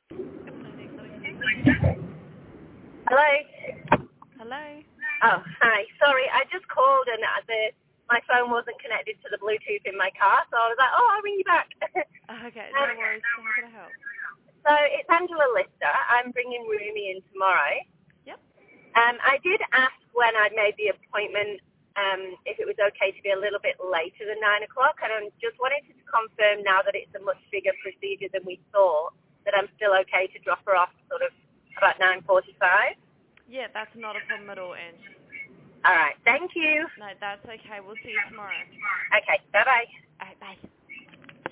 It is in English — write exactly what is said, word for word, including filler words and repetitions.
Good morning, Exotic Staff. Hello? Hello. Oh, hi. Sorry, I just called and uh, the my phone wasn't connected to the Bluetooth in my car, so I was like, oh, I'll ring you back. Okay, um, no worries. So how can I help? so it's Angela Lister. I'm bringing Rumi in tomorrow. Yep. Um, I did ask when I made the appointment um, if it was okay to be a little bit later than nine o'clock, and I just wanted to confirm now that it's a much bigger procedure than we thought, that I'm still okay to drop her off sort of about nine forty-five. Yeah, that's not a problem at all, Ange. All right. Thank you. No, that's okay. We'll see you tomorrow. Okay. Bye-bye.